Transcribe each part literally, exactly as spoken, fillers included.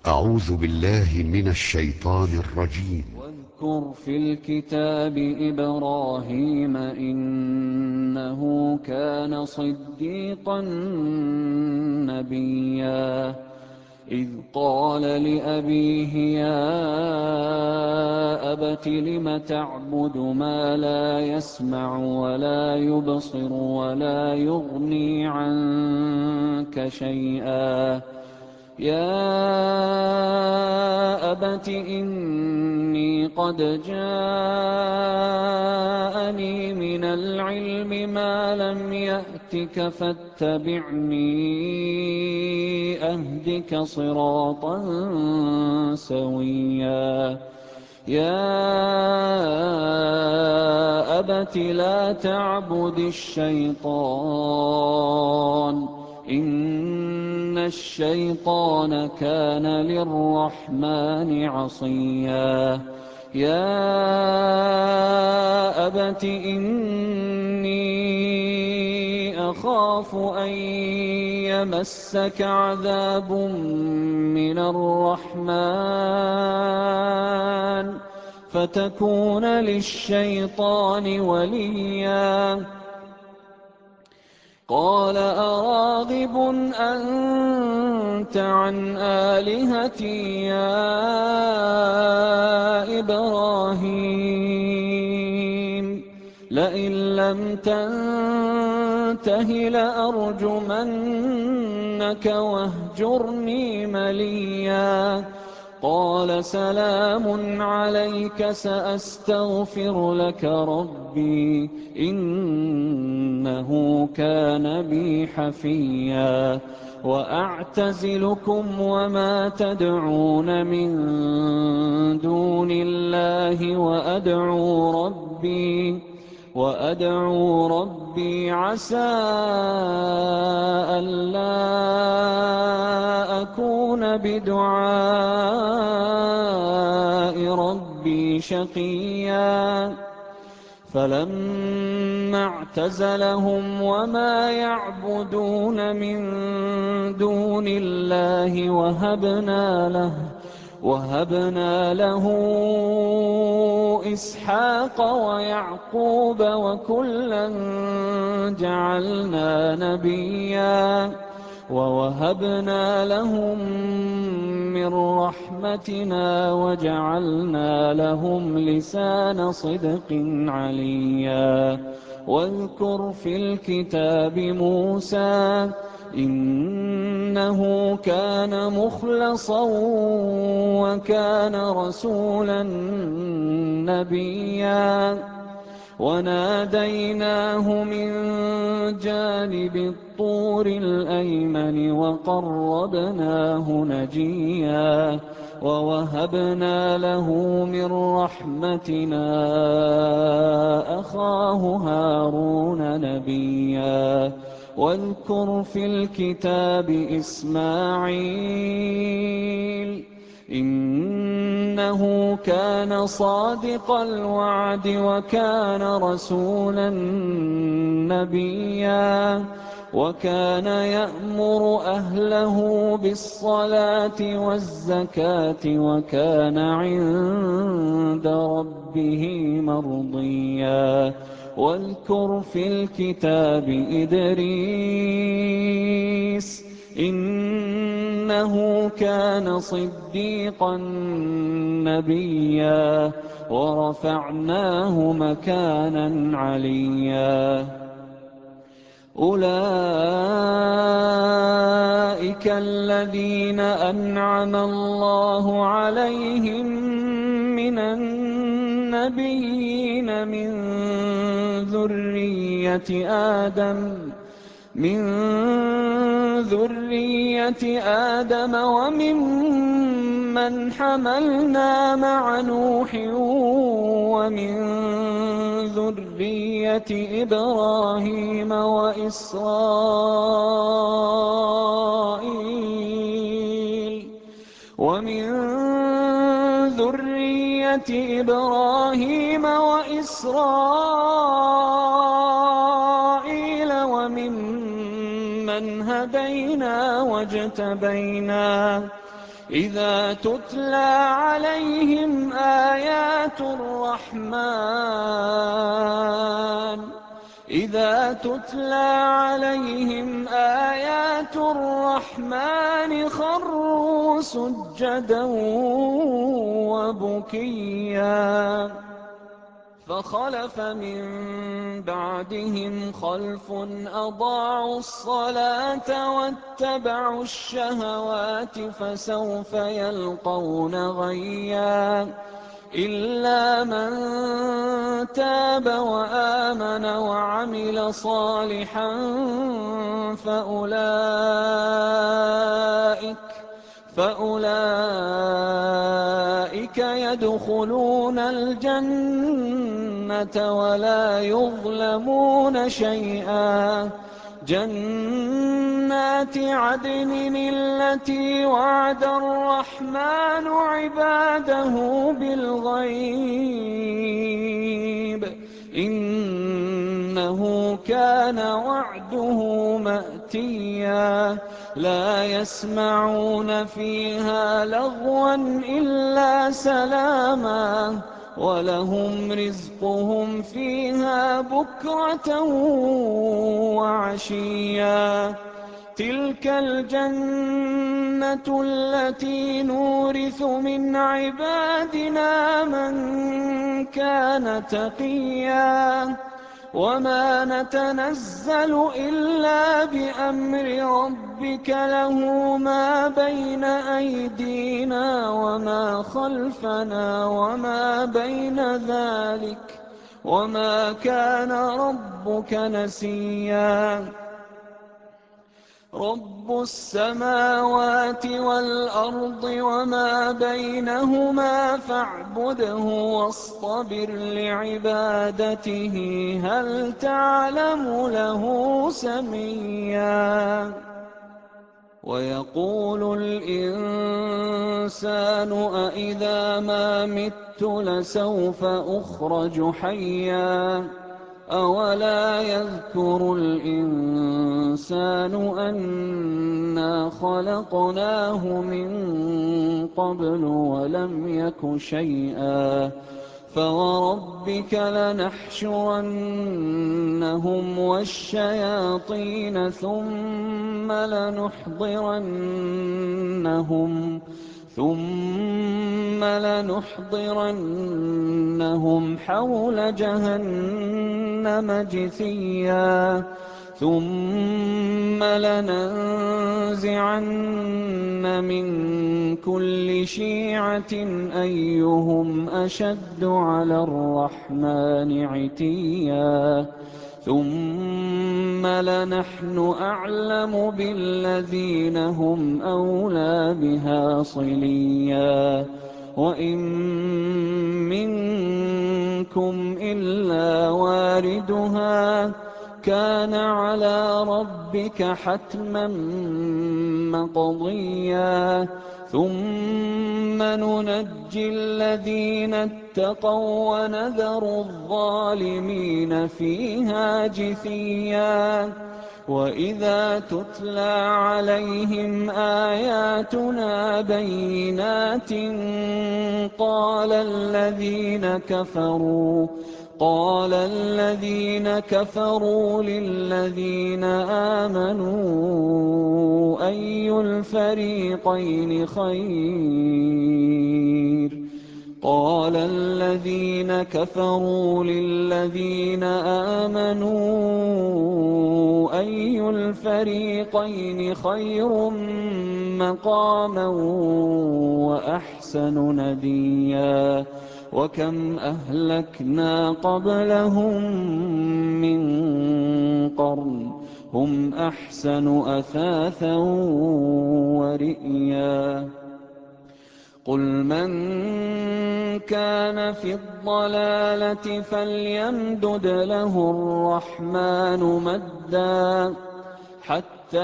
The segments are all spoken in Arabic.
أعوذ بالله من الشيطان الرجيم. واذكر في الكتاب إبراهيم إنه كان صديقا نبيا إذ قال لأبيه يا أبت لم تعبد ما لا يسمع ولا يبصر ولا يغني عنك شيئا يا أبت إني قد جاءني من العلم ما لم يأتك فاتبعني أهدك صراطا سويا يا أبت لا تعبد الشيطان إن الشيطان كان للرحمن عصيا يا أبت إني أخاف أن يمسك عذاب من الرحمن فتكون للشيطان وليا قال أراغب أنت عن آلهتي يا إبراهيم لئن لم تنته لأرجمنك واهجرني مليا قال سلام عليك سأستغفر لك ربي إنه كان بي حفيا وأعتزلكم وما تدعون من دون الله وأدعو ربي وأدعو ربي عسى ألا أكون بدعاء ربي شقيا فلما اعتزلهم وما يعبدون من دون الله وهبنا له وهبنا له إسحاق ويعقوب وكلا جعلنا نبيا ووهبنا لهم من رحمتنا وجعلنا لهم لسان صدق عليا واذكر في الكتاب موسى إنه كان مخلصا وكان رسولا نبيا وناديناه من جانب الطور الأيمن وقربناه نجيا ووهبنا له من رحمتنا أخاه هارون نبيا واذكر في الكتاب إسماعيل إنه كان صادق الوعد وكان رسولا نبيا وكان يأمر أهله بالصلاة والزكاة وكان عند ربه مرضيا واذكر في الكتاب إدريس إنه كان صديقا نبيا ورفعناه مكانا عليا أولئك الذين أنعم الله عليهم من النبيين من ذرية آدم من ذرية آدم وممن حملنا مع نوح ومن ذرية إبراهيم وإسرائيل ومن ذرية إبراهيم وإسرائيل وممن هدينا واجتبينا إذا تتلى عليهم آيات الرحمن إذا تتلى عليهم آيات الرحمن خروا سجدا وبكيا فخلف من بعدهم خلف أضاعوا الصلاة واتبعوا الشهوات فسوف يلقون غيا إلا من تاب وآمن وعمل صالحا فأولئك فأولئك يدخلون الجنة ولا يظلمون شيئا جنات عدن التي وعد الرحمن عباده بالغيب إنه كان وعده مأتيا لا يسمعون فيها لغوا إلا سلاما ولهم رزقهم فيها بكرة وعشيا تلك الجنة التي نورث من عبادنا من كان تقيا وما نتنزل إلا بأمر ربك له ما بين أيدينا وما خلفنا وما بين ذلك وما كان ربك نسيا رب السماوات والأرض وما بينهما فاعبده واصطبر لعبادته هل تعلم له سميا ويقول الإنسان أإذا ما مت لسوف أخرج حيا أولا يذكر الإنسان أنا خلقناه من قبل ولم يك شيئا فوربك لنحشرنهم والشياطين ثم لنحضرنهم ثم لنحضرنهم حول جهنم جثيا ثم لننزعن من كل شيعة أيهم أشد على الرحمن عتيا ثم لنحن أعلم بالذين هم أولى بها صليا وإن منكم إلا واردها كان على ربك حتما مقضيا ثم ننجي الذين اتقوا ونذر الظالمين فيها جثيا وإذا تتلى عليهم آياتنا بينات قال الذين كفروا قال الذين كفروا للذين آمنوا أي الفريقين خير قال الذين كفروا للذين آمنوا أي الفريقين خير مقاما وأحسن نديا وكم أهلكنا قبلهم من قرن هم أحسن أثاثا ورئيا قل من كان في الضلالة فليمدد له الرحمن مدا حتى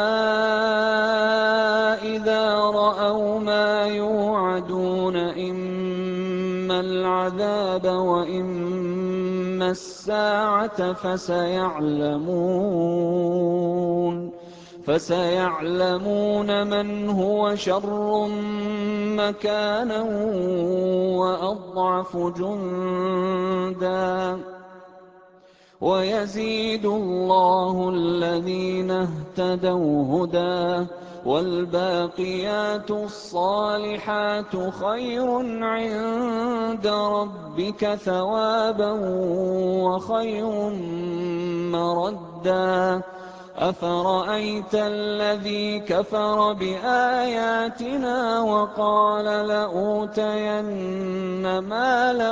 إذا رأوا ما يوعدون إما العذاب وإما الساعة فسيعلمون فسيعلمون من هو شر مكانا وأضعف جندا ويزيد الله الذين اهتدوا هدى والباقيات الصالحات خير عند ربك ثوابا وخير مردا أفرأيت الذي كفر بآياتنا وقال لأوتين مالا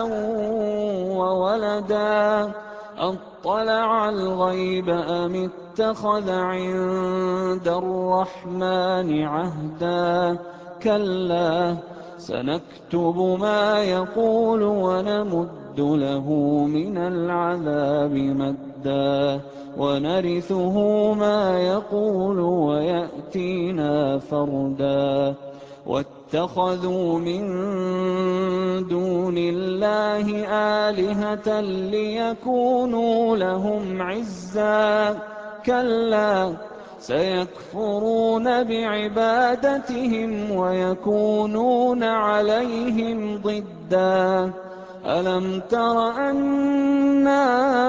وولدا أطلع الغيب أم اتخذ عند الرحمن عهدا كلا سنكتب ما يقول ونمد له من العذاب مدا ونرثه ما يقول ويأتينا فردا واتخذوا من دون الله آلهة ليكونوا لهم عزا كلا سيكفرون بعبادتهم ويكونون عليهم ضدا ألم تر أنا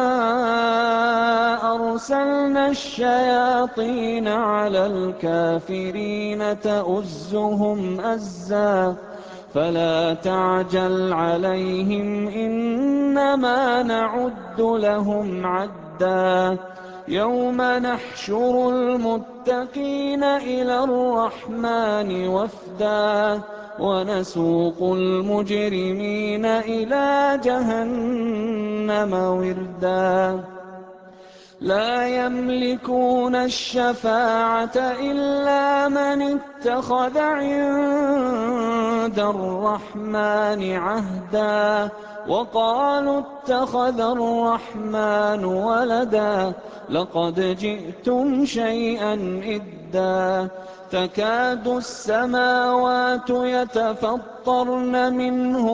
أرسلنا الشياطين على الكافرين تؤزهم أزا فلا تعجل عليهم إنما نعد لهم عدا يوم نحشر المتقين إلى الرحمن وفدا ونسوق المجرمين إلى جهنم وردا لا يملكون الشفاعة إلا من اتخذ عند الرحمن عهدا وقالوا اتخذ الرحمن ولدا لقد جئتم شيئا إدا تكاد السماوات يتفطرن منه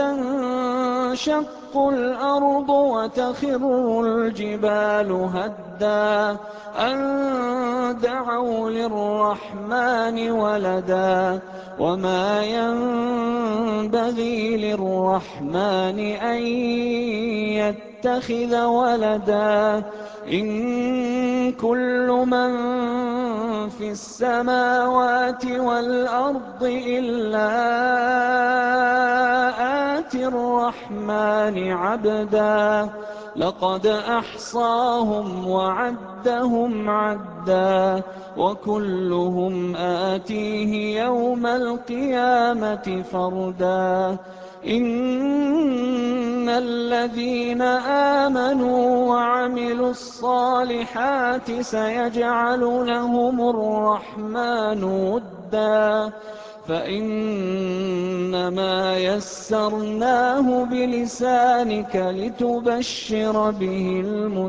وتنشق الأرض وتخر الجبال هدا أن دعوا للرحمن ولدا وما ينبغي للرحمن أن يتخذ ولدا إن كل من في السماوات والأرض إلا آتي الرحمن عبدا لقد أحصاهم وعدهم عدا وكلهم آتيه يوم القيامة فردا إن الذين آمنوا وعملوا الصالحات سيجعل لهم الرحمن ودا فإنما يسرناه بلسانك لتبشر به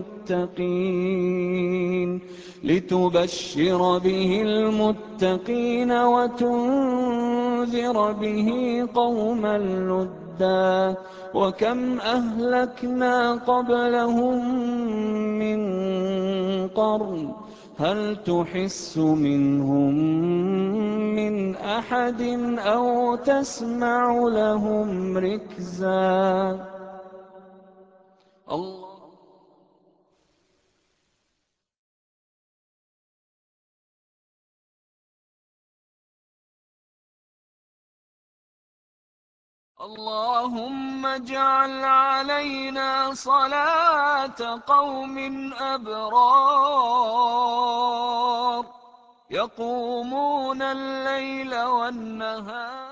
المتقين لتبشر به المتقين وتنذر به قوما لدا وكم أهلكنا قبلهم من قرن هل تحس منهم من أحد أو تسمع لهم ركزا الله اللهم اجعل علينا صلاة قوم أبرار يقومون الليل والنهار